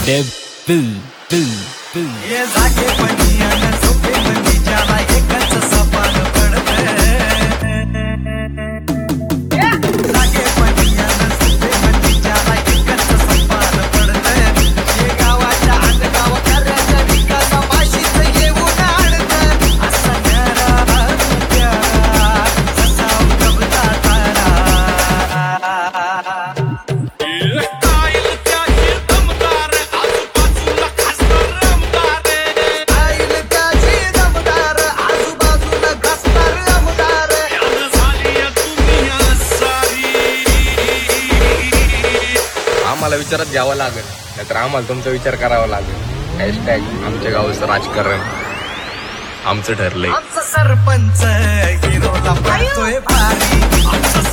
ये जागे पणी आणि झोपे पणी ज्याला एकच सपान पडते जागे पणी आणि झोपे पणी ज्याला एकच सपान पडते हे गावाच्या अंगगाव करायच्या विकासापाशीच येऊन आणतं असं न्यारा प्यारा जसा उगवता तारा आम्हाला विचारात घ्यावं लागेल नाहीतर आम्हाला तुमचा विचार करावा लागेल. हॅशटॅग आमच्या गावचं राजकारण आमचं ठरलंय. आमचा सरपंच हिरोला पडतोय भारी.